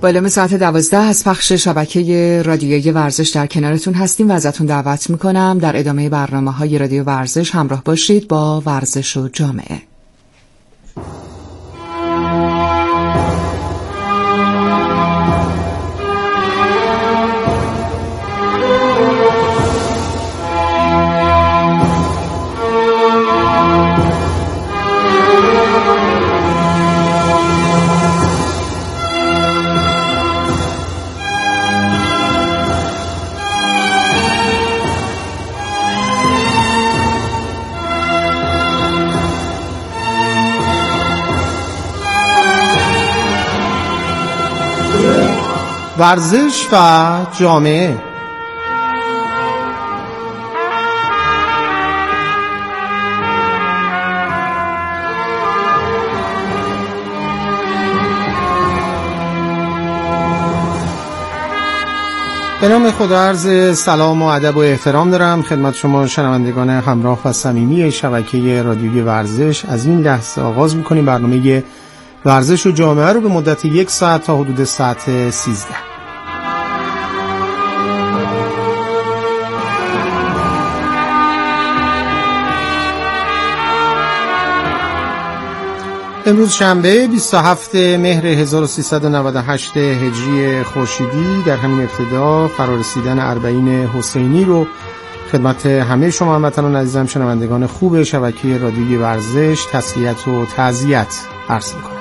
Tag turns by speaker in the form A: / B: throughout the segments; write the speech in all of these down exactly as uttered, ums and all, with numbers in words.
A: بالام ساعت دوازده از پخش شبکه رادیویی ورزش در کنارتون هستیم و ازتون دعوت میکنم در ادامه برنامه های رادیو ورزش همراه باشید با ورزش و جامعه.
B: ورزش و جامعه. به نام خدا عرض سلام و ادب و احترام دارم خدمت شما شنوندگان همراه و صمیمی شبکه رادیویی ورزش. از این لحظه آغاز می‌کنیم برنامه ورزش و جامعه رو به مدت یک ساعت تا حدود ساعت سیزده. امروز شنبه بیست و هفتم مهر هزار و سیصد و نود و هشت هجری خورشیدی، در همین ابتدا فرارسیدن اربعین حسینی رو خدمت همه شما هموطنان عزیزم شنوندگان خوب شبکه رادیویی ورزش تسلیت و تعزیت عرض می‌کنم.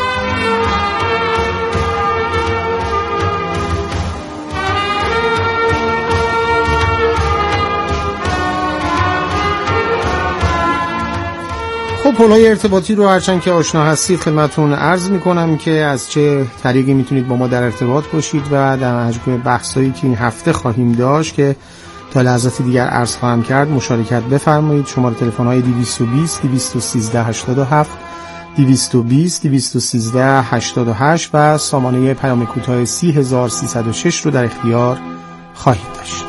B: خب پل‌های ارتباطی رو هرچند که آشنا هستید خدمتتون عرض میکنم که از چه طریقی میتونید با ما در ارتباط باشید و در مجموع بحثایی که این هفته خواهیم داشت که تا لحظات دیگر عرض خواهم کرد مشارکت بفرمایید. شماره تلفن‌های دویست و بیست دویست و سیزده هشتاد و هفت دویست و بیست دویست و سیزده هشتاد و هشت و سامانه پیام کوتاه سی هزار سیصد و شش رو در اختیار خواهید داشت.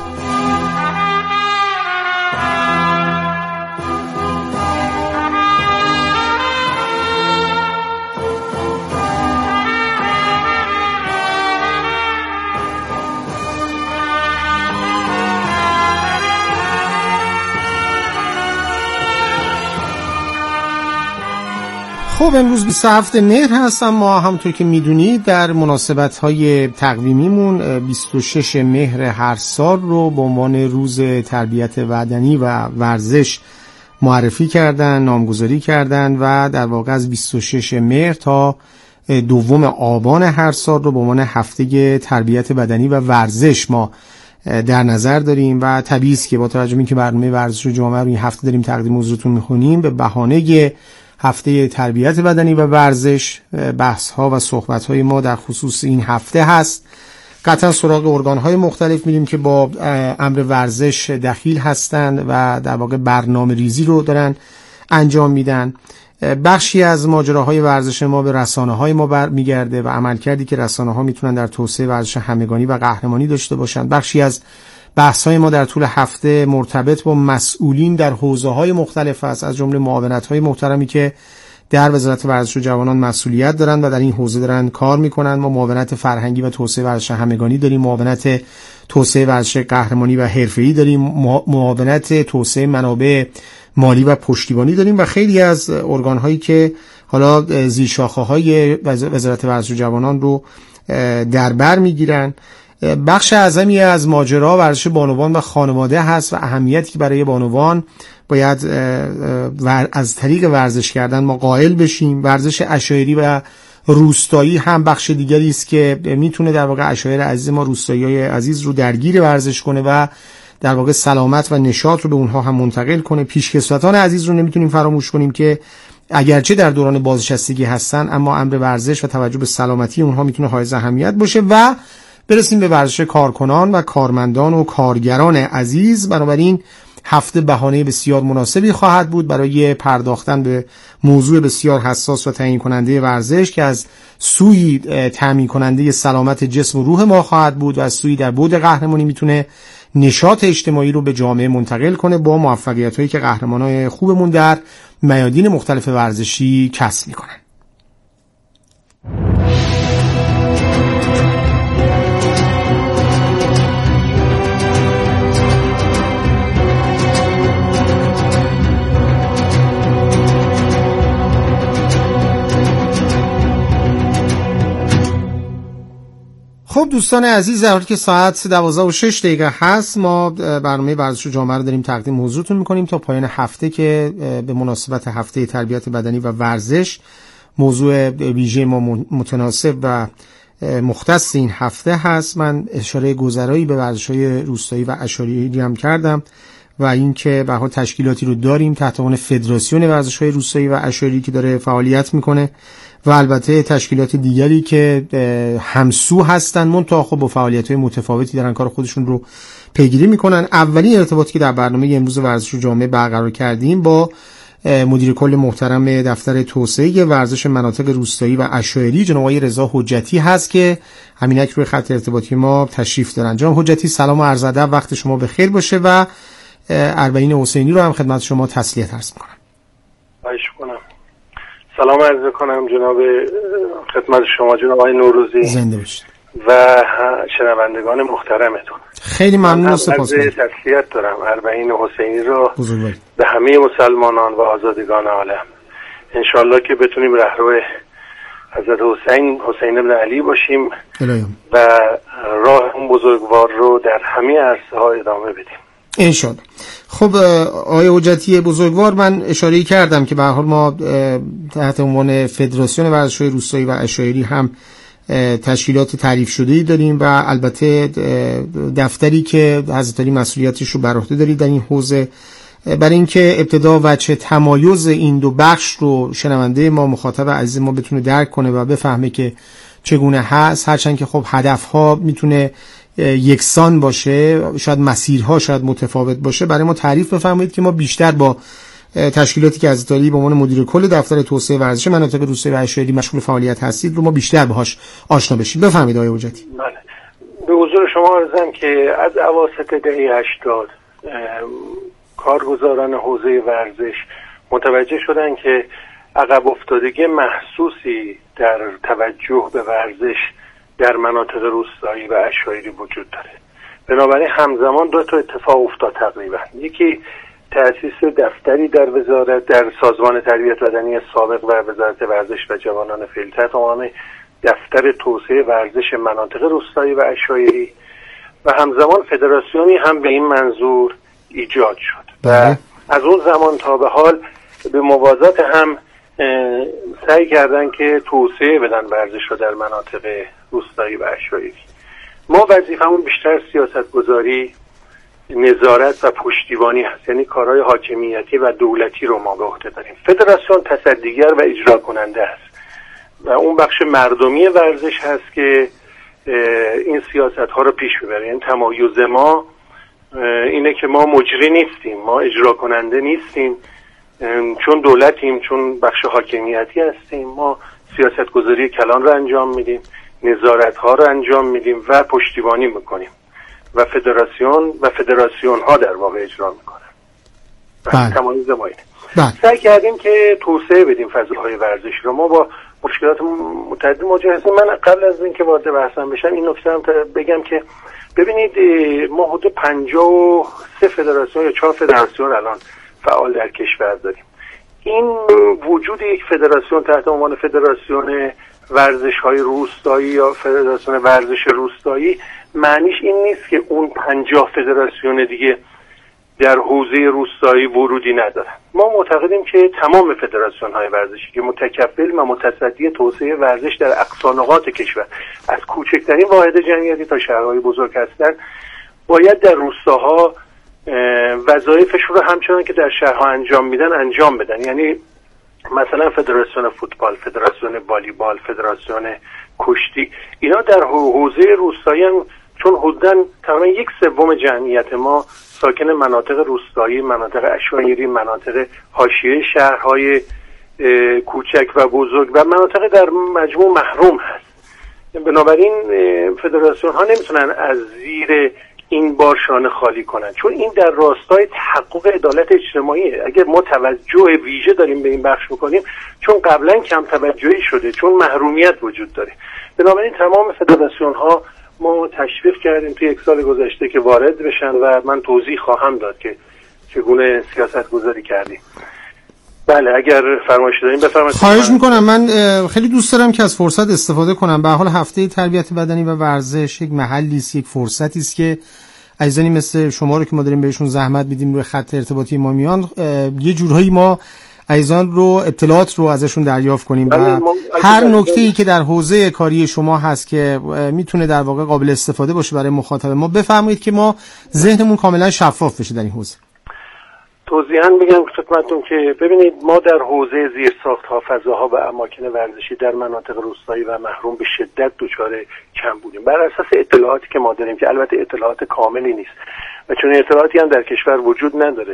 B: خب امروز بیست و هفتم مهر هست، اما همونطور که میدونید در مناسبت‌های تقویمیمون بیست و ششم مهر هر سال رو به عنوان روز تربیت بدنی و ورزش معرفی کردن، نامگذاری کردن و در واقع از بیست و ششم مهر تا دوم آبان هر سال رو به عنوان هفته تربیت بدنی و ورزش ما در نظر داریم و طبیعی است که با توجه به اینکه برنامه ورزش و جامعه رو این هفته داریم تقدیم حضورتون می‌کنیم به بهانه هفته تربیت بدنی و ورزش بحث ها و صحبت های ما در خصوص این هفته هست. قطعا سراغ ارگان های مختلف میریم که با امر ورزش دخیل هستند و در واقع برنامه ریزی رو دارن انجام میدن. بخشی از ماجراهای ورزش ما به رسانه های ما برمیگرده و عملکردی که رسانه ها میتونن در توسعه ورزش همگانی و قهرمانی داشته باشن. بخشی از بحث‌های ما در طول هفته مرتبط با مسئولین در حوزه‌های مختلف است، از جمله معاونت‌های محترمی که در وزارت ورزش و جوانان مسئولیت دارن و در این حوزه دارن کار میکنن. ما معاونت فرهنگی و توسعه ورزش همگانی داریم، معاونت توسعه ورزش قهرمانی و حرفه‌ای داریم، معاونت توسعه منابع مالی و پشتیبانی داریم و خیلی از ارگان‌هایی که حالا زیر شاخه‌های وزارت ورزش و جوانان رو در بر میگیرن. بخش اعظمی از ماجرا ورزش بانوان و خانواده هست و اهمیتی که برای بانوان باید از طریق ورزش کردن ما قائل بشیم. ورزش عشایری و روستایی هم بخش دیگری است که میتونه در واقع عشایر عزیز ما، روستایی‌های عزیز رو درگیر ورزش کنه و در واقع سلامت و نشاط رو به اونها هم منتقل کنه. پیشکسوتان عزیز رو نمیتونیم فراموش کنیم که اگرچه در دوران بازنشستگی هستن اما امر ورزش و توجه به سلامتی اونها میتونه حائز اهمیت باشه. و برسیم به ورزش کارکنان و کارمندان و کارگران عزیز. بنابراین هفته بهانه بسیار مناسبی خواهد بود برای پرداختن به موضوع بسیار حساس و تعیین کننده ورزش که از سوی تامین کننده سلامت جسم و روح ما خواهد بود و از سوی در بعد قهرمانی میتونه نشاط اجتماعی رو به جامعه منتقل کنه با موفقیت‌هایی که قهرمانای خوبمون در میادین مختلف ورزشی کسب میکنن. خب دوستان عزیز، در حالی که ساعت دوازده و شش دقیقه هست، ما برنامه ورزش و جامعه رو داریم تقدیم حضورتون میکنیم تا پایان هفته که به مناسبت هفته تربیت بدنی و ورزش موضوع ویژه ما متناسب و مختص این هفته هست. من اشاره گذرایی به ورزش‌های روستایی و اشاریه‌ای هم کردم و اینکه به هر حال تشکیلاتی رو داریم تحت عنوان فدراسیون ورزش‌های روستایی و اشاریه‌ای که داره فعالیت میکنه و البته تشکیلات دیگری که همسو هستن منتها خب با فعالیت‌های متفاوتی دارن کار خودشون رو پیگیری میکنن. اولین ارتباطی که در برنامه امروز ورزش و جامعه برقرار کردیم با مدیر کل محترم دفتر توسعه ورزش مناطق روستایی و اشاریه‌ای جناب آقای رضا حجتی هست که همینک روی خط ارتباطی ما تشریف دارن. جناب حجتی سلام و عرض ادب، وقت شما بخیر باشه و اربعین حسینی رو هم خدمت شما تسلیت عرض می‌کنم.
C: خواهش می‌کنم. سلام عرض کنم جناب خدمت شما جناب آقای نوروزی،
B: زنده باشید
C: و شنوندگان محترمتون.
B: خیلی ممنون و سپاسگزارم.
C: تسلیت دارم اربعین حسینی رو
B: بزرگواری
C: به همه مسلمانان و آزادگان عالم. انشالله که بتونیم رهرو حضرت حسین حسین ابن علی باشیم
B: الهیم.
C: و راه اون بزرگوار رو در همه عرصه ها ادامه بدیم
B: انشالله. خب آقای حجتی بزرگوار، من اشاره کردم که به هر حال ما تحت عنوان فدراسیون ورزش‌های روستایی و اشاریه‌ای هم تشکیلات تعریف شده‌ای داریم و البته دفتری که حضرت علی مسئولیتش رو بر عهده دارید در این حوزه. برای اینکه ابتدا وجه تمایز این دو بخش رو شنونده ما مخاطب عزیز ما بتونه درک کنه و بفهمه که چگونه هست، هرچند که خب هدفها میتونه یکسان باشه، شاید مسیرها شاید متفاوت باشه، برای ما تعریف بفرمایید که ما بیشتر با تشکیلاتی که حضرت علی به عنوان مدیر کل دفتر توسعه ورزش مناطق روستایی و اشاریه‌ای مشغول فعالیت هستید رو ما بیشتر باهاش آشنا بشیم. بفرمایید آقای حجتی.
C: بله. به حضور شما عرضم که از اواسط دهه هشتاد کارگزاران حوزه ورزش متوجه شدن که عقب افتادگی محسوسی در توجه به ورزش در مناطق روستایی و اشاریه‌ای وجود داره. بنابراین همزمان دو تا اتفاق افتاد تقریبا. یکی تأسیس دفتری در وزارت در سازمان تربیت بدنی سابق و وزارت ورزش و جوانان فعلی تحت عنوان دفتر توسعه ورزش مناطق روستایی و اشاریه‌ای و همزمان فدراسیونی هم به این منظور ایجاد شد و از اون زمان تا به حال به موازات هم سعی کردن که توسعه بدن ورزش رو در مناطق روستایی و اشاریه‌ای. ما وظیفمون بیشتر سیاست گذاری، نظارت و پشتیبانی هست، یعنی کارهای حاکمیتی و دولتی رو ما به عهده داریم. فدراسیون تصدیگر و اجرا کننده است و اون بخش مردمی ورزش هست که این سیاست ها رو پیش ببره. یعنی تمایز ما اینه که ما مجری نیستیم، ما اجرا کننده نیستیم، چون دولتیم، چون بخش حاکمیتی هستیم، ما سیاست گذاری کلان رو انجام میدیم، نظارت ها رو انجام میدیم و پشتیبانی میکنیم و فدراسیون و فدراسیون ها در واقع اجرا میکنن. تمایز ما اینه. سعی کردیم که توسعه بدیم فضاهای ورزش رو. ما با مشکلات متعدد مواجه هستیم. من قبل از اینکه وارد بحثم بشم این نکته هم بگم که ببینید ما حدود پنجاه و سه فدراسیون یا چهار فدراسیون الان فعال در کشور داریم. این وجود یک فدراسیون تحت عنوان فدراسیون ورزش‌های روستایی یا فدراسیون ورزش روستایی معنیش این نیست که اون پنجاه فدراسیون دیگه در حوزه روستایی ورودی ندارن. ما معتقدیم که تمام فدراسیون‌های ورزشی که متکفل و متصدی توسعه ورزش در اقصا نقاط کشور از کوچکترین واحد جمعیتی تا شهرهای بزرگ هستند باید در روستاها وظایفشون رو همچنان که در شهرها انجام میدن انجام بدن. یعنی مثلا فدراسیون فوتبال، فدراسیون والیبال، فدراسیون کشتی، اینا در حوزه روستایی هم چون حدوداً تقریبا یک سوم جمعیت ما ساکن مناطق روستایی، مناطق اشاریه‌ای، مناطق حاشیه شهرهای کوچک و بزرگ و مناطق در مجموع محروم هست. بنابراین فدراسیون ها نمیتونن از زیر این بار شانه خالی کنن، چون این در راستای تحقق عدالت اجتماعیه. اگر ما توجه ویژه داریم به این بخش بکنیم، چون قبلا کم توجهی شده، چون محرومیت وجود داره. بنابراین تمام فدراسیون ها ما تشویق کردیم توی یک سال گذشته که وارد بشن و من توضیح خواهم داد که چگونه سیاست گذاری کردیم. بله اگر فرمایش دارین بفرمایید.
B: خواهش میکنم. من خیلی دوست دارم که از فرصت استفاده کنم. به حال هفته تربیت بدنی و ورزش یک محلی است، یک فرصتی است که عزیزانی مثل شما رو که ما داریم بهشون زحمت میدیم روی خط ارتباطی ما میان، یه جورایی ما عزیزان رو اطلاعات رو ازشون دریافت کنیم و هر نکته‌ای که در حوزه کاری شما هست که میتونه در واقع قابل استفاده باشه برای مخاطب ما بفرمایید که ما ذهنمون کاملا شفاف بشه در این حوزه.
C: توضیحاً بگم خدمتتون که ببینید ما در حوزه زیرساخت‌ها، فضاها و اماکن ورزشی در مناطق روستایی و محروم به شدت دچار کم بودیم بر اساس اطلاعاتی که ما داریم که البته اطلاعات کاملی نیست و چون اطلاعاتی هم در کشور وجود نداره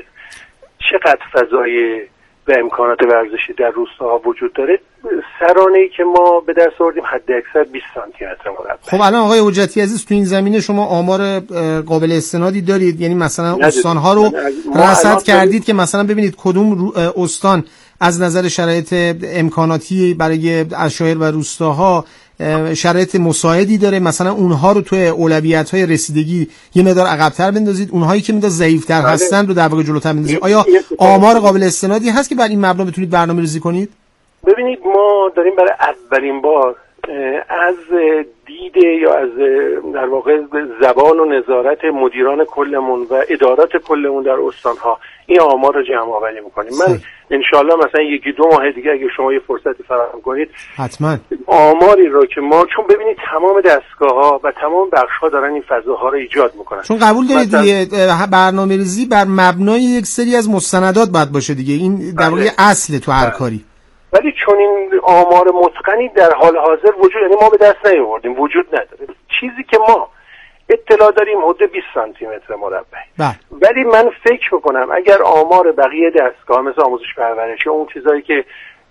C: چقدر فضای و امکانات ورزشی در روستاها وجود داره. سرانه‌ای که ما به دست آوردیم حد اکثر بیست سانتی متر مربع.
B: خب الان آقای حجتی عزیز تو این زمینه شما آمار قابل استنادی دارید؟ یعنی مثلا استان‌ها رو رصد کردید که مثلا ببینید کدوم استان از نظر شرایط امکاناتی برای عشایر و روستاها شرایط مساعدی داره، مثلا اونها رو توی اولویت‌های رسیدگی یه مقدار عقب‌تر بندازید، اونهایی که مقدار ضعیف‌تر هستن رو در واقع جلوتر بندازید. آیا آمار قابل استنادی هست که بر این مبنا بتونید برنامه‌ریزی کنید؟
C: ببینید ما داریم برای اولین بار از دید یا از در واقع زبان و نظارت مدیران کلمون و ادارات کلمون در استان‌ها این آمار رو جمع آوری می‌کنیم. من انشالله مثلا یکی دو ماه دیگه اگه شما یه فرصتی فراهم کنید
B: حتما
C: آماری رو که ما، چون ببینید تمام دستگاه‌ها و تمام بخش‌ها دارن این فضاها رو ایجاد می‌کنن،
B: چون قبول دارید مثلا... برنامه‌ریزی بر مبنای یک سری از مستندات باید باشه دیگه، این در واقع اصل تو هر کاری.
C: ولی چون این آمار متقنی در حال حاضر وجود، یعنی ما به دست نیاوردیم، وجود نداره. چیزی که ما اطلاع داریم حدود بیست سانتی متر مربع. ولی من فکر میکنم اگر آمار بقیه دستگاه مثل آموزش پرورش یا اون چیزایی که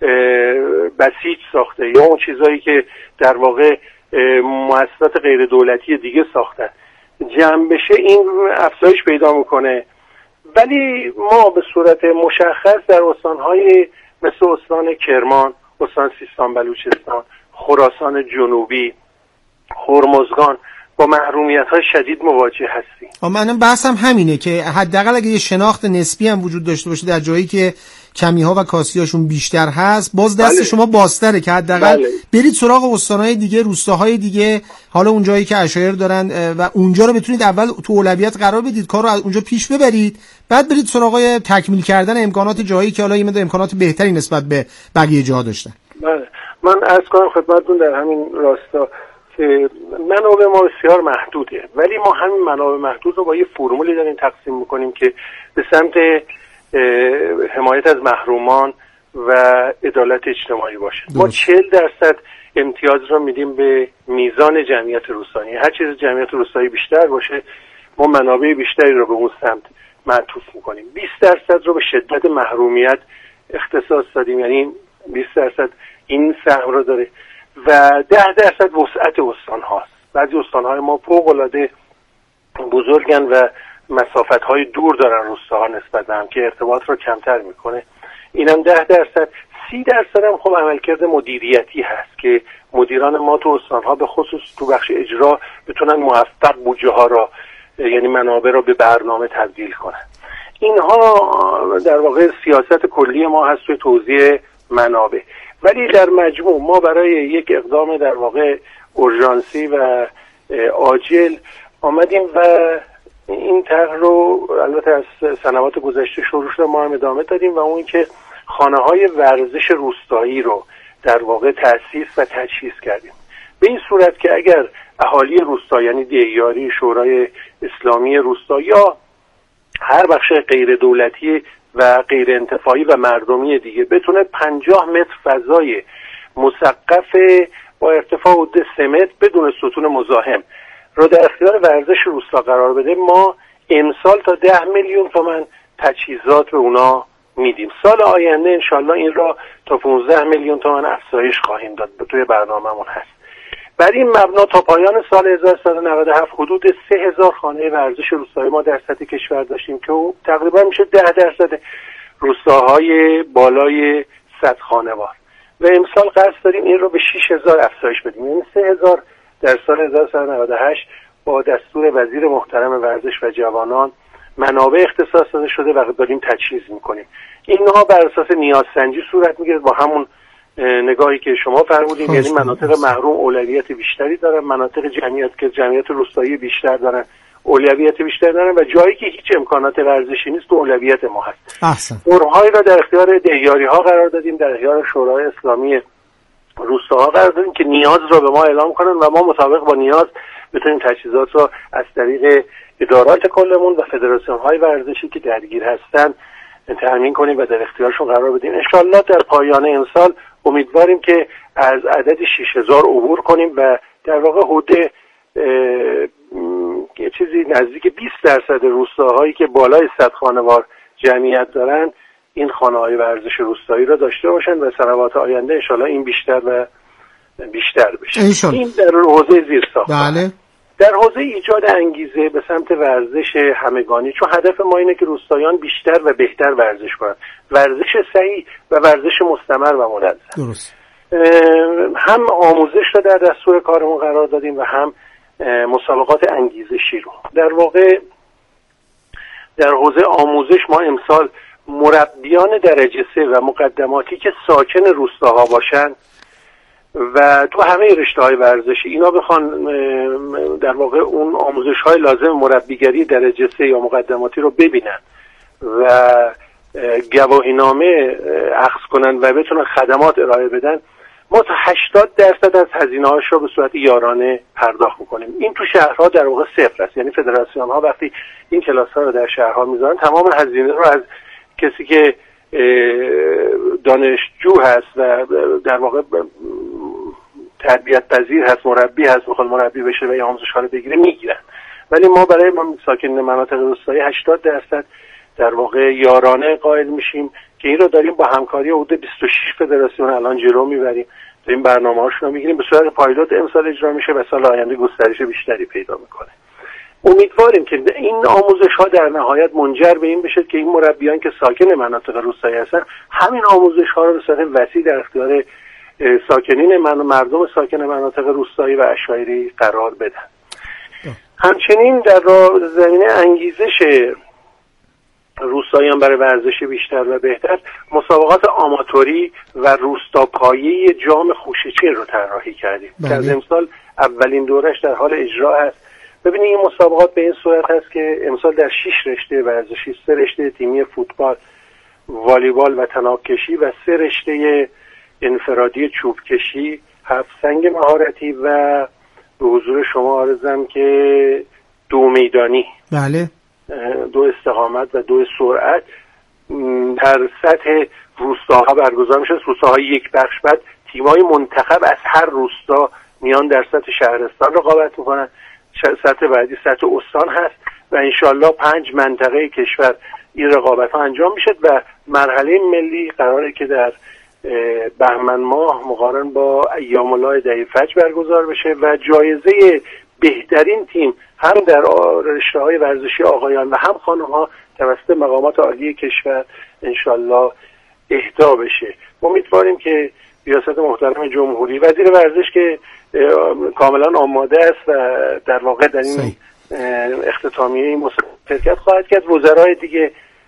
C: بسیج ساخته یا اون چیزایی که در واقع مؤسسات غیر دولتی دیگه ساختن جمع بشه این افزایش پیدا میکنه. ولی ما به صورت مشخص در استانهای مثل استان کرمان، استان سیستان بلوچستان، خراسان جنوبی، هرمزگان با محرومیت‌های شدید مواجه هستیم.
B: منم بحثم همینه که حداقل اگه یه شناخت نسبی هم وجود داشته باشه در جایی که کمی‌ها و کاسی‌هاشون بیشتر هست، باز دست بله. شما بازتره که حداقل بله. برید سراغ استان‌های دیگه، روستاهای دیگه، حالا اون جایی که عشایر دارن و اونجا رو بتونید اول تو اولویت قرار بدید، کار رو از اونجا پیش ببرید، بعد برید سراغ تکمیل کردن امکانات جایی که حالا یه مقدار امکانات بهتری نسبت به بقیه جاها داشتن.
C: بله. من عرض کنم خدمتتون در همین راستا که منابع ما بسیار محدوده، ولی ما همین منابع محدود رو با یه فرمولی داریم تقسیم میکنیم که به سمت حمایت از محرومان و عدالت اجتماعی باشه. ما چهل درصد امتیاز رو میدیم به میزان جمعیت روستایی. هر چیز جمعیت روستایی بیشتر باشه ما منابع بیشتری رو به اون سمت معطوف میکنیم. بیست درصد رو به شدت محرومیت اختصاص دادیم، یعنی بیست درصد این سهم رو داره و ده درصد وسعت استان هاست. بعضی استان های ما فوق العاده بزرگن و مسافت های دور دارن روستاها نسبت به هم که ارتباط رو کمتر میکنه. اینم ده درصد. سی درصد هم خب عملکرد مدیریتی هست که مدیران ما تو استان ها به خصوص تو بخش اجرا بتونن موفق بودجه ها را یعنی منابع را به برنامه تبدیل کنن. اینها در واقع سیاست کلی ما هست توی توزیع منابع. ولی در مجموع ما برای یک اقدام در واقع اورژانسی و عاجل آمدیم و این طرح رو البته از سنوات گذشته شروع شده ما هم ادامه دادیم و اون که خانه‌های ورزش روستایی رو در واقع تأسیس و تجهیز کردیم به این صورت که اگر اهالی روستا یعنی دیاری، شورای اسلامی روستا یا هر بخش غیر دولتی و غیر انتفاعی و مردمی دیگه بتونه پنجاه متر فضای مسقف با ارتفاع حدود سه متر بدون ستون مزاحم رو در اختیار ورزش روستا قرار بده، ما امسال تا ده میلیون تومان تجهیزات به اونا میدیم. سال آینده انشالله این را تا پانزده میلیون تومان افزایش خواهیم داد، توی برنامه‌مون هست. بر این مبنا تا پایان سال هزار و سیصد و نود و هفت حدود سه هزار خانه ورزش روستایی ما در سطح کشور داشتیم که تقریبا میشه ده درصد روستاهای بالای صد خانوار و امسال قصد داریم این رو به شش هزار افزایش بدیم، یعنی سه هزار در سال هزار و سیصد و نود و هشت با دستور وزیر محترم ورزش و جوانان منابع اختصاص داده شده و داریم تجهیز میکنیم. اینها بر اساس نیازسنجی صورت میگیره با همون نگاهی که شما فرمودید، یعنی مناطق محروم اولویت بیشتری دارن، مناطق جمعیت که جمعیت روستایی بیشتر دارن اولویت بیشتر دارن و جایی که هیچ امکانات ورزشی نیست تو اولویت ما هست.
B: احسن.
C: فرم‌هایی را در اختیار دهیاری ها قرار دادیم، در اختیار شورای اسلامی روستاها قرار دادیم که نیاز را به ما اعلام کنن و ما مطابق با نیاز بتونیم تجهیزات را از طریق ادارات کلمون و فدراسیون های ورزشی که درگیر هستن تامین کنیم و در اختیارشون قرار بدیم. انشالله در پایان این سال امیدواریم که از عدد شش هزار عبور کنیم و در واقع حدود یه چیزی نزدیک بیست درصد روستاهایی که بالای صد خانوار جمعیت دارن این خانه‌های ورزش روستایی را داشته باشن و سنوات آینده انشالله این بیشتر و بیشتر بشه.
B: انشالله.
C: این در حوزه زیرساخت.
B: بله.
C: در حوزه ایجاد انگیزه به سمت ورزش همگانی، چون هدف ما اینه که روستاییان بیشتر و بهتر ورزش کنند، ورزش صحیح و ورزش مستمر و منظم.
B: درست.
C: هم آموزش را در دستور کارمون قرار دادیم و هم مسابقات انگیزشی رو. در واقع در حوزه آموزش ما امسال مربیان درجه سه و مقدماتی که ساکن روستاها باشن و تو همه رشته‌های ورزشی اینا بخوان در واقع اون آموزش‌های لازم مربیگری درجه سه یا مقدماتی رو ببینن و گواهینامه اخذ کنن و بتونن خدمات ارائه بدن، ما تا هشتاد درصد از هزینه‌هاش رو به صورت یارانه پرداخت می‌کنیم. این تو شهرها در واقع صفر است، یعنی فدراسیون‌ها وقتی این کلاس‌ها رو در شهرها می‌ذارن تمام هزینه رو از کسی که دانشجو هست و در واقع تربیت پذیر هست، مربی هست، میخواد مربی بشه و یا آموزش‌ها رو بگیره میگیرن، ولی ما برای ما ساکنین مناطق روستایی هشتاد درصد در واقع یارانه قائل میشیم که این رو داریم با همکاری حدود بیست و شش فدراسیون الان جلو میبریم، داریم برنامه‌هاشون رو میگیریم، به صورت پایلوت امسال اجرا میشه و سال آینده گسترش بیشتری پیدا میکنه. امیدواریم که این آموزش‌ها در نهایت منجر به این بشه که این مربیان که ساکن مناطق روستایی هستن همین آموزش‌ها رو به صورت وسیع در اختیار ساکنین من مردم ساکن مناطق روستایی و عشایری قرار بدن. همچنین در زمینه انگیزش روستاییان برای ورزش بیشتر و بهتر مسابقات آماتوری و روستاپایی جام خوشه‌چین رو طراحی کردیم که از امسال اولین دورش در حال اجرا است. ببینید این مسابقات به این صورت هست که امسال در شش رشته ورزشی، سه رشته تیمی فوتبال، والیبال و طناب کشی و سه رشته انفرادی چوب کشی، هفت سنگ مهارتی و به حضور شما عرضم که دو میدانی،
B: بله،
C: دو استقامت و دو سرعت در سطح روستاها برگزار میشه. روستاهای یک بخش، بعد تیم‌های منتخب از هر روستا میان در سطح شهرستان رقابت میکنن، سطح بعدی سطح استان هست و انشالله پنج منطقه کشور این رقابت ها انجام میشه و مرحله ملی قراره که در بهمن ماه مقارن با ایام الله دهی فجر برگزار بشه و جایزه بهترین تیم هم در رشته‌های ورزشی آقایان و هم خانم‌ها توسط مقامات عالی کشور انشالله اهدا بشه. امیدواریم که ریاست محترم جمهوری، وزیر ورزش که کاملا آماده است و در واقع در این اختتامیه این مسابقه شرکت خواهد کرد، وزرای دیگه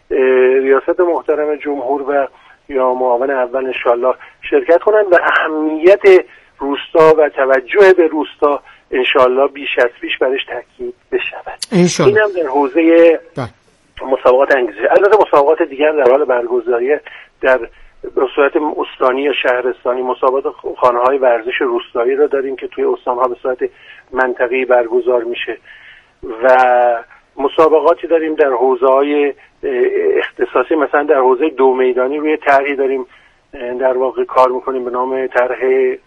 C: ریاست محترم جمهور و یا معاون اول انشالله شرکت کنند و اهمیت روستا و توجه به روستا انشالله بیش از پیش برش تاکید بشود. این هم در حوزه مسابقات انگیزشی. البته مسابقات دیگر در حال برگزاریه در به صورت استانی یا شهرستانی. مسابقات خانه‌های ورزش روستایی رو داریم که توی استان‌ها به صورت منطقه‌ای برگزار میشه و مسابقاتی داریم در حوزه‌های اختصاصی، مثلا در حوزه دو میدانی روی طرحی داریم در واقع کار میکنیم به نام طرح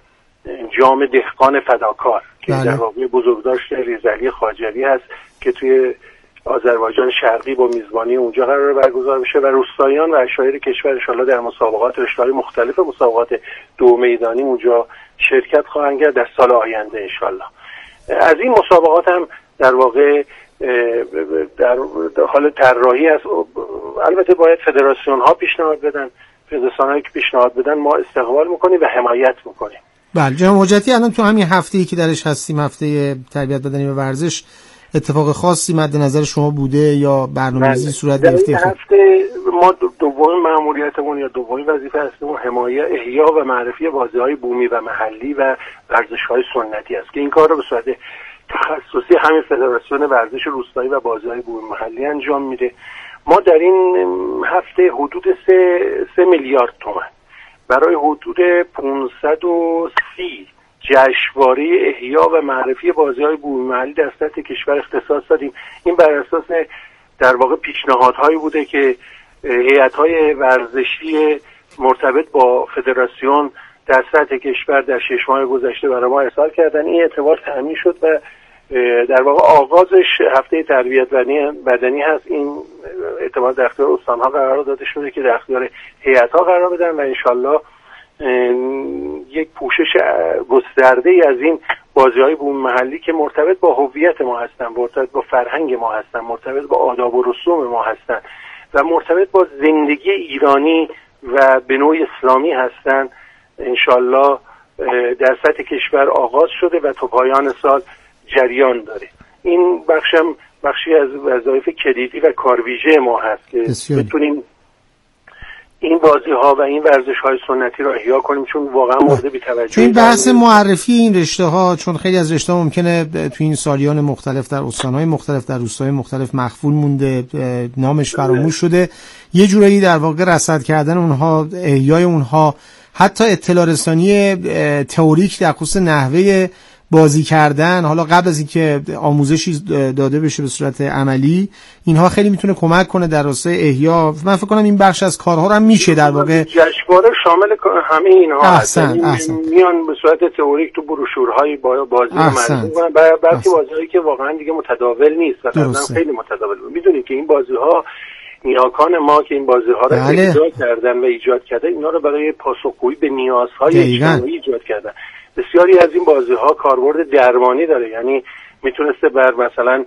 C: جام دهقان فداکار که
B: بله.
C: در واقع بزرگداشت ریزعلی خاجری هست که توی آذربایجان شرقی با میزبانی اونجا قرار برگزار بشه و روستاییان و عشایر کشور ان شاءالله در مسابقات رشته‌های مختلف مسابقات دو میدانی اونجا شرکت خواهند کرد در سال آینده ان شاءالله. از این مسابقات هم در واقع در حال طراحی است. البته باید فدراسیون ها پیشنهاد بدن، فدراسیون هایی که پیشنهاد بدن ما استقبال میکنیم و حمایت میکنیم.
B: بله جناب حجتی، الان تو همین هفته‌ای که درش هستیم، هفته تربیت بدنی و ورزش، اتفاق خاصی مد نظر شما بوده یا برنامه‌ریزی صورت گرفته؟
C: در این هفته ما دومین مأموریتمون یا دومین وظیفه اصلیمون حمایت احیا و معرفی بازی‌های بومی و محلی و ورزش‌های سنتی است که این کار رو به صورت تخصصی همین فدراسیون ورزش روستایی و بازی‌های بومی محلی انجام میده. ما در این هفته حدود سه, سه میلیارد تومان برای حدود پانصد و سی جشنواره احیا و معرفی بازی‌های بومی محلی در سطح کشور اختصاص دادیم. این بر اساس در واقع پیشنهادهایی بوده که هیئت‌های ورزشی مرتبط با فدراسیون در سطح کشور در شش ماه گذشته برای ما ارسال کردن. این اعتبار تامین شد و در واقع آغازش هفته تربیت بدنی هست. این اعتبار در اختیار استان‌ها قرار داده شده که در اختیار هیئت‌ها قرار بدن و انشالله یک پوشش گسترده‌ای از این بازی‌های بومی محلی که مرتبط با هویت ما هستن، مرتبط با فرهنگ ما هستن، مرتبط با آداب و رسوم ما هستن و مرتبط با زندگی ایرانی و به نوع اسلامی هستن، انشالله در سطح کشور آغاز شده و تا پایان سال جریان داره. این بخشم بخشی از وظایف کلیدی و کارویژه ما هست که بسیاری. بتونیم این بازی ها و این ورزش های سنتی رو احیا کنیم، چون واقعا مورد بی‌توجهی.
B: چون این بحث معرفی این رشته ها، چون خیلی از رشته ها ممکنه تو این سالیان مختلف در استان‌های مختلف در روستاهای مختلف مخفول مونده، نامش فراموش شده، یه جورایی در واقع رصد کردن اونها، احیای اونها، حتی اطلاع رسانی تئوریک در خصوص نحوه بازی کردن، حالا قبل از اینکه آموزشی داده بشه به صورت عملی، اینها خیلی میتونه کمک کنه در راستای احیا. من فکر کنم این بخش از کارها رو هم میشه در واقع
C: جشنواره شامل همه اینها
B: هست. احسن.
C: میان به صورت تئوریک تو بروشورهای بازی معرفی کنن، بعضی بازی‌هایی که واقعا دیگه متداول نیست و مثلا خیلی متداول. میدونید که این بازی‌ها نیاکان ما که این بازی‌ها رو بله. ایجاد کردن و ایجاد کردن، اینا رو برای پاسخگویی به نیازهای اجتماعی ایجاد کردن. بسیاری از این بازی‌ها کاربرد درمانی داره، یعنی میتونسته بر مثلا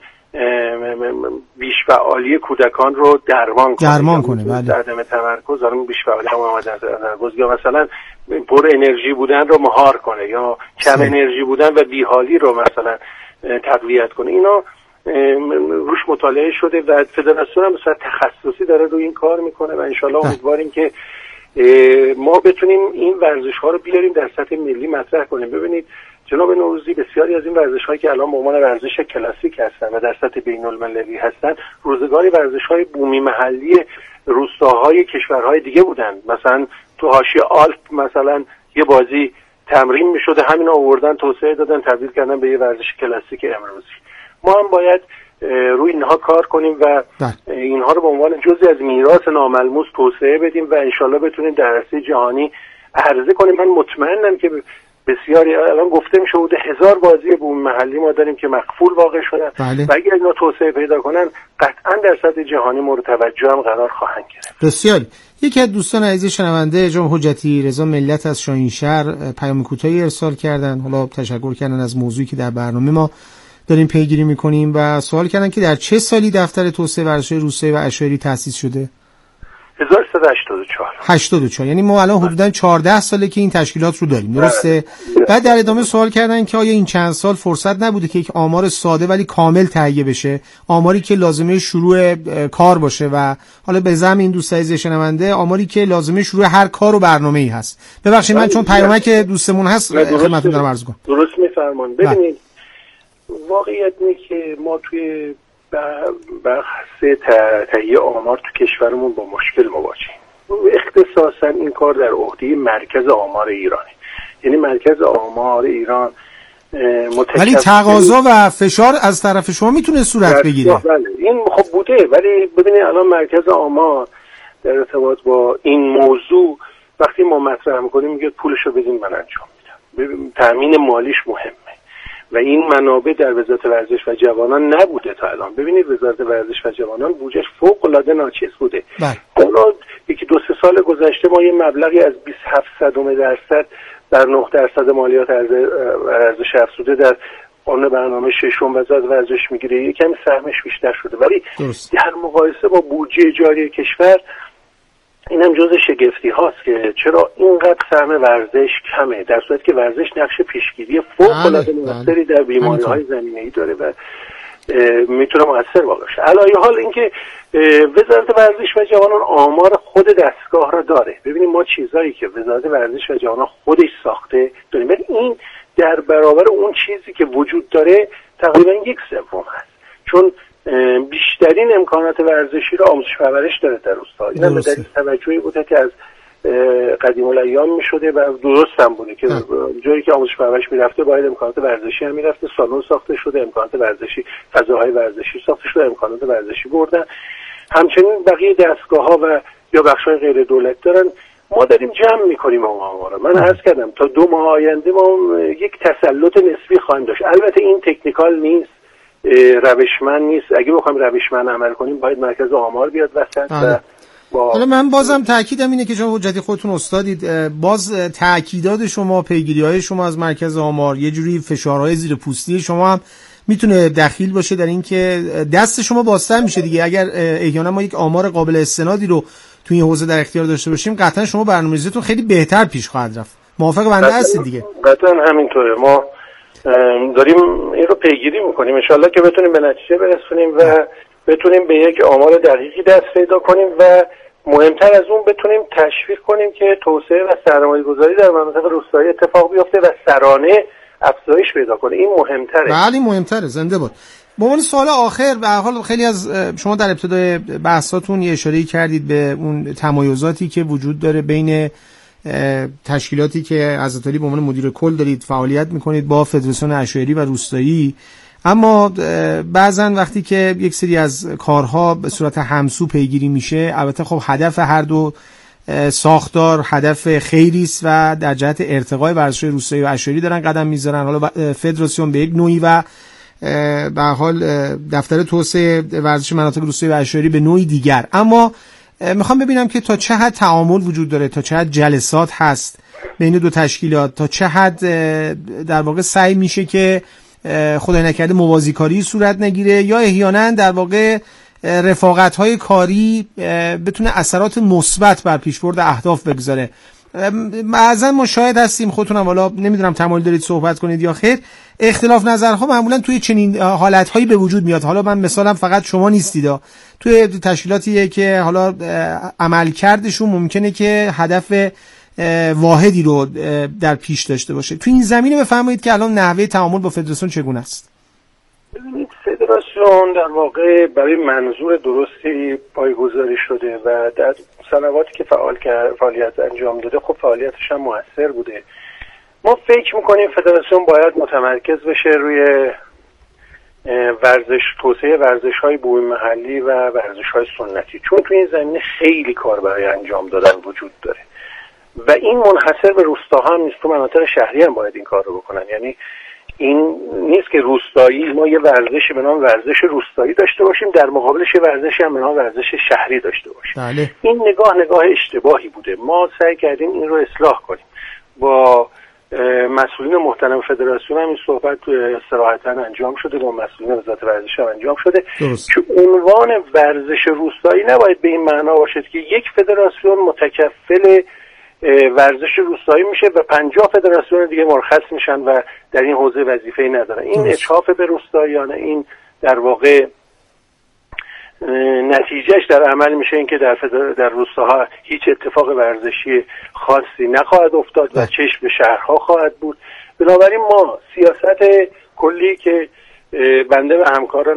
C: بیش فعالی کودکان رو درمان کنه،
B: درمان کنه بله.
C: عدم تمرکز، آره بیش فعالی هم آمدن یا مثلا پر انرژی بودن رو مهار کنه یا کم سی. انرژی بودن و بیحالی رو مثلا تقویت کنه. اینا روش مطالعه شده و فدراسیون هم مثلا تخصصی داره روی این کار میکنه و انشالله امیدواریم که ما بتونیم این ورزش ها رو بیاریم در سطح ملی مطرح کنیم. ببینید جناب نوروزی، بسیاری از این ورزش هایی که الان به عنوان ورزش کلاسیک هستن و در سطح بین المللی هستن، روزگاری ورزش های بومی محلی روستاهای کشورهای دیگه بودن. مثلا تو حاشیه آلپ مثلا یه بازی تمرین میشده، همین آوردن توسعه دادن، تبدیل کردن به یه ورزش کلاسیک امروزی. ما هم باید روی اینها کار کنیم و اینها رو به عنوان جزئی از میراث ناملموس توسعه بدیم و انشالله بتونیم در عرصه جهانی عرضه کنیم. من مطمئنم که بسیاری، الان گفته میشه بوده هزار بازی بومی محلی ما داریم که مخفول واقع شدن بله. و اگر اینا توسعه پیدا کنن قطعا در سطح جهانی مورد توجه هم قرار خواهند گرفت.
B: بسیاری. یکی از دوستان عزیز شنونده جناب حجتی رضا ملت از شاهینشهر پیام کوتاهی ارسال کردن، حالا تشکر کردن از موضوعی که در برنامه ما داریم پیگیری میکنیم و سوال کردن که در چه سالی دفتر توسعه ورزش روستایی و اشایری تأسیس شده؟
C: هزار و سیصد و هشتاد و چهار.
B: هشتاد و چهار، یعنی ما الان حدوداً چهارده ساله که این تشکیلات رو داریم، درسته؟ بعد در ادامه سوال کردن که آیا این چند سال فرصت نبوده که یک آمار ساده ولی کامل تهیه بشه، آماری که لازمه شروع کار باشه و حالا به زعم این دوست عزیز شنونده آماری که لازمه شروع هر کار و برنامه‌ای هست. ببخشید من چون پیامک دوستمون هست خدمتتون دارم عرض می‌کنم.
C: درست می‌فرمایید. ببینید واقعیت اینه که ما توی بحث تهیه آمار تو کشورمون با مشکل مواجهیم. اختصاصا این کار در عهده مرکز آمار ایرانه، یعنی مرکز آمار ایران
B: ولی تقاضا و فشار از طرف شما میتونه صورت بگیره.
C: بله این خب بوده، ولی ببینید الان مرکز آمار در ارتباط با این موضوع وقتی ما مطرح میکنیم میگه پولشو بدین من انجام میدم. ببین تامین مالیش مهمه و این منابع در وزارت ورزش و جوانان نبوده تا الان. ببینید وزارت ورزش و جوانان بودجهش فوق العاده ناچیز بوده. حالا یکی دو سه سال گذشته ما یه مبلغی از بیست و هفت صدم درصد در نه درصد مالیات ارزش افزوده در آن برنامه ششم وزارت ورزش میگیره، یکم سهمش بیشتر شده، ولی درست. در مقایسه با بودجه جاری کشور اینم جزء شگفتی هاست که چرا اینقدر سهم ورزش کمه، در صورتی که ورزش نقش پیشگیری فوق العاده موثری در بیماری‌های زمینه‌ای داره و میتونه مؤثر باشه. علاوه حال اینکه وزارت ورزش و جوانان آمار خود دستگاه را داره. ببینید ما چیزایی که وزارت ورزش و جوانان خودش ساخته داریم، ولی این در برابر اون چیزی که وجود داره تقریبا یک سوم هست، چون بیشترین امکانات ورزشی را آموزش و پرورش داره در روستا. این به دلیل توجهی بوده که از قدیم الایام میشده و درست هم بوده که جایی که آموزش و پرورش میرفته باید امکانات ورزشی هم میرفته، سالن ساخته شده، امکانات ورزشی، فضاهای ورزشی ساخته شده، امکانات ورزشی بردن. همچنین بقیه دستگاه‌ها و یا بخش‌های غیر دولت دارن. ما داریم جمع میکنیم اون آمارا. من عرض کردم تا دو ماه آینده ما یک تسلط نسبی خواهیم داشت. البته این تکنیکال نیست، روشمند نیست. اگه بخوایم روشمند عمل کنیم باید مرکز آمار بیاد وسط. و با
B: حالا من بازم تاکیدم اینه که شما حجتی خودتون استادید، باز تاکیدات شما، پیگیری‌های شما از مرکز آمار، یه جوری فشارهای زیر پوستی شما هم میتونه دخیل باشه در این که دست شما بازتر میشه دیگه. اگر احیانا ما یک آمار قابل استنادی رو توی این حوزه در اختیار داشته باشیم، قطعا شما برنامه‌ریزیتون خیلی بهتر پیش خواهد رفت. موافق بنده هستید دیگه؟
C: قطعا همینطوره. ما داریم این رو پیگیری میکنیم، ان شاءالله که بتونیم به نتیجه برسونیم و بتونیم به یک آمار دقیقی دست پیدا کنیم و مهمتر از اون بتونیم تشویق کنیم که توسعه و سرمایه‌گذاری در مناطق روستایی اتفاق بیفته و سرانه افزایش پیدا کنه. این مهمتره.
B: بله مهمتره. زنده باد. به عنوان سوال آخر، به هر حال خیلی از شما در ابتدای بحثاتون یه اشاره‌ای کردید به اون تمایزاتی که وجود داره بین تشکیلاتی که حضرت علی به عنوان مدیر کل دارید فعالیت میکنید با فدراسیون عشایری و روستایی، اما بعضن وقتی که یک سری از کارها به صورت همسو پیگیری میشه، البته خب هدف هر دو ساختار هدف خیری است و در جهت ارتقای ورزش روستایی و عشایری دارن قدم میذارن. حالا فدراسیون به یک نوعی و به حال دفتر توسعه ورزش مناطق روستایی و عشایری به نوعی دیگر. اما میخوام ببینم که تا چه حد تعامل وجود داره، تا چه حد جلسات هست بین دو تشکیلات، تا چه حد در واقع سعی میشه که خدای نکرده موازیکاری صورت نگیره یا احیانا در واقع رفاقت‌های کاری بتونه اثرات مثبت بر پیشبرد اهداف بگذاره. بعضا ما شاهد هستیم، خودتونم والا نمیدونم تمایل دارید صحبت کنید یا خیر، اختلاف نظرها معمولا توی چنین حالت‌هایی به وجود میاد. حالا من مثالم فقط شما نیستید، توی تشکیلاتیه که حالا عملکردشون ممکنه که هدف واحدی رو در پیش داشته باشه. توی این زمینه بفرمایید که الان نحوه تعامل با فدراسیون چگونه است؟
C: ببینید فدراسیون در واقع برای منظور درستی پایه‌گذاری شده و در سنواتی که فعال فعالیت انجام داده خب فعالیتش هم موثر بوده. ما فکر میکنیم فدراسیون باید متمرکز بشه روی ورزش، توسعه ورزش‌های بومی محلی و ورزش‌های سنتی، چون توی این زمینه خیلی کار برای انجام دادن وجود داره و این منحصر به روستاها هم نیست، تو مناطق شهری هم باید این کار رو بکنن. یعنی این نیست که روستایی ما یه ورزشی به نام ورزش روستایی داشته باشیم در مقابلش یه ورزشی هم به نام ورزش شهری داشته باشیم.
B: بله.
C: این نگاه نگاه اشتباهی بوده. ما سعی کردیم این رو اصلاح کنیم. با مسئولین محترم فدراسیون هم این صحبت صراحتاً انجام شده، با مسئولین وزارت ورزش هم انجام شده
B: درست.
C: که عنوان ورزش روستایی نباید به این معنا باشد که یک فدراسیون متکفل ورزش روستایی میشه و پنجاه فدراسیون دیگه مرخص میشن و در این حوزه وظیفه‌ای ندارن. این اتحاف به روستاییان، این در واقع نتیجهش در عمل میشه این که در در روستاها هیچ اتفاق ورزشی خاصی نخواهد افتاد و چشم به شهرها خواهد بود. بنابراین ما سیاست کلی که بنده و همکاران